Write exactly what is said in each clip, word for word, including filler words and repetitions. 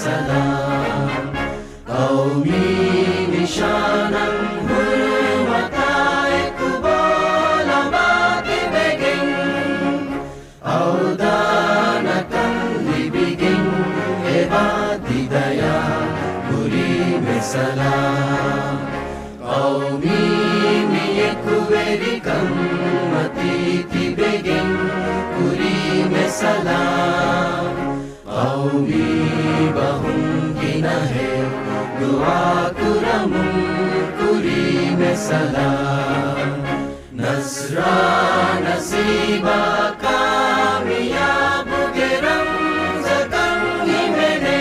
salam Qaumi nishanang hurmatai kubola mati beging Audanakan libiging ebadi daya Guri me salam Qaumi miyekuverikan matiti beging Guri me salam Qaumi bahung ginahe dua kuramung Guri me salam Nasra nasiba kamiyab gerang zakang himene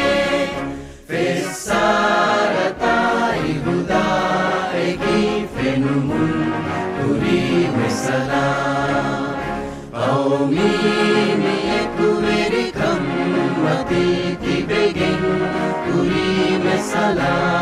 Fesaratai huda egi fenumun Guri me salam Qaumi miyekuverikan matiti beging Guri me salam